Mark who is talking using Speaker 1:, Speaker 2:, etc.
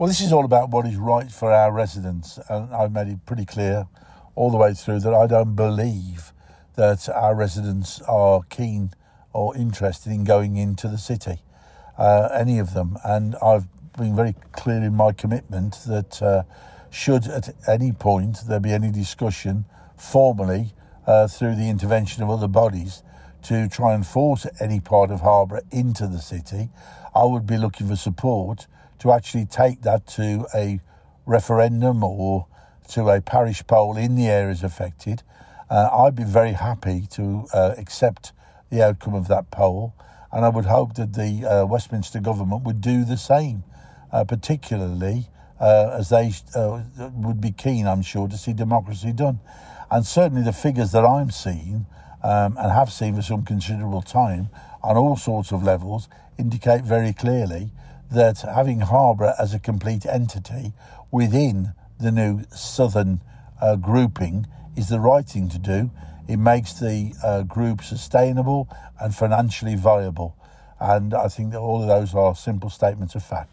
Speaker 1: Well, this is all about what is right for our residents, and I've made it pretty clear all the way through that I don't believe that our residents are keen or interested in going into the city, any of them. And I've been very clear in my commitment that should at any point there be any discussion formally through the intervention of other bodies to try and force any part of Harborough into the city, I would be looking for support to actually take that to a referendum or to a parish poll in the areas affected. I'd be very happy to accept the outcome of that poll, and I would hope that the Westminster government would do the same, particularly as they would be keen, I'm sure, to see democracy done. And certainly the figures that I'm seeing and have seen for some considerable time on all sorts of levels indicate very clearly that having Harborough as a complete entity within the new southern grouping is the right thing to do. It makes the group sustainable and financially viable. And I think that all of those are simple statements of fact.